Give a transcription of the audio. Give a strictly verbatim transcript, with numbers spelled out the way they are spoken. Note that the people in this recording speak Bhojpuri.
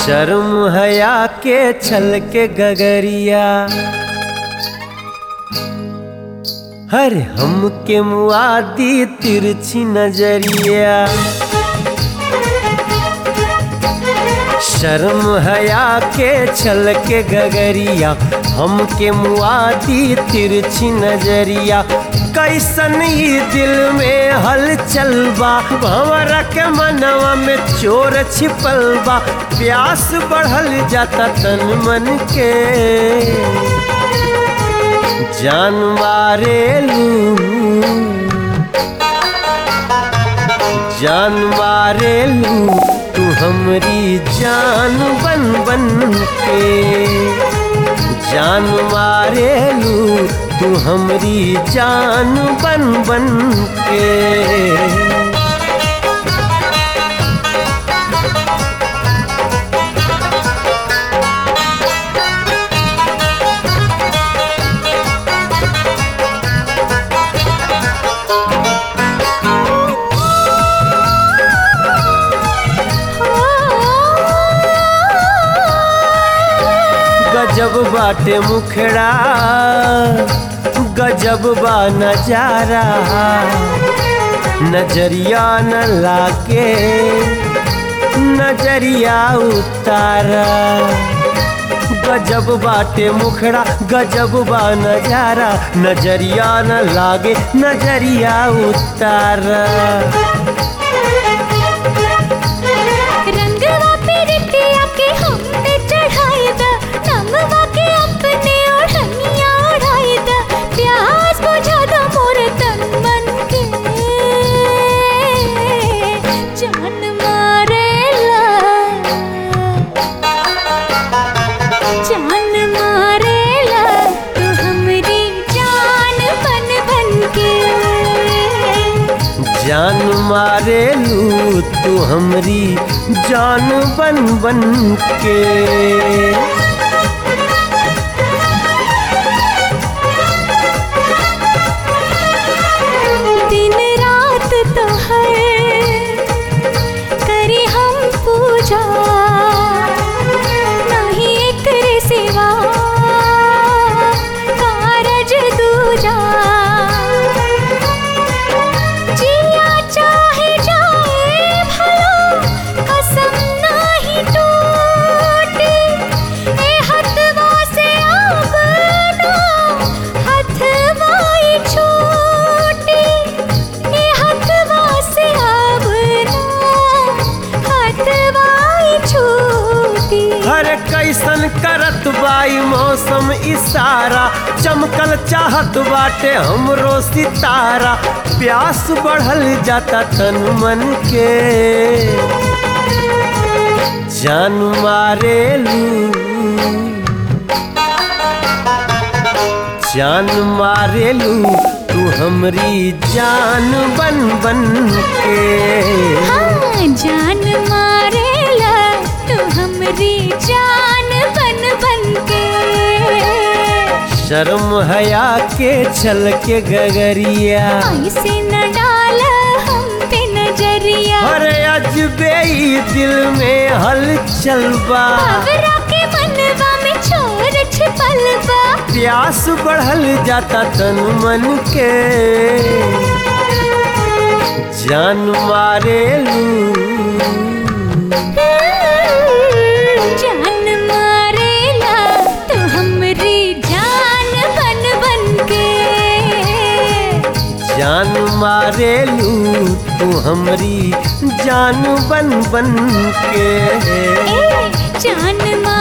शर्म हया के छल के गगरिया, हर हम के मुआदी तिरछी नजरिया। शर्म हया के छल के गगरिया, हम के मुआदी तिरछी नजरिया। कैसन ई दिल में हलचल बा, भंवरा के मनवा में चोर छिपल बा। प्यास बढ़ल जाता तन मन के, जान मारेलू जान मारेलू तू हमरी जान बन बन के। जान मारेलू तू हमरी जान बन बन के। गजब बाटे मुखड़ा, गजब बा नजारा। नजरिया न लागे नजरिया उतारा। गजब बाटे मुखड़ा, गजब बा नजारा। नजरिया न लागे नजरिया उतारा। जान मारेलू तू हमरी जान बन बन के। दिन रात तो है करी हम पूजा, नहीं एक रे सिवा कारज दूजा। हर कैसन करत बाई मौसम इशारा, चमकल चाहत बाटे हमरो सितारा। प्यास बढ़ल जाता तन मन के, जान मारेलू जान मारेलू तू हमरी जान बन बन के। हाँ, जान मारेला तू हमरी जान बन बन के। शर्म हया के छल के गगरिया, ऐसे न डाल हम पे नजरिया। अरे अजबे ई दिल में हलचल बा, भंवरा के मनवा में चोर छिपल बा। प्यास बढ़ल जाता तन मन के, जान मारेलू जान मारेला तू हमरी जान बन बन के। जान मारेलू तू हमरी जान बन बन के। ए, जान